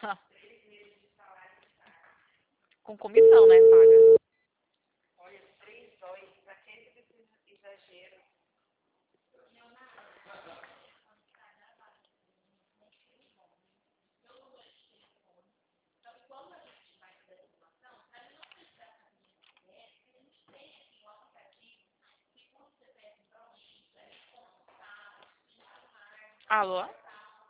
Com comissão, né? Paga. Olha, 3 dólares, pra que esse exagero? Alô?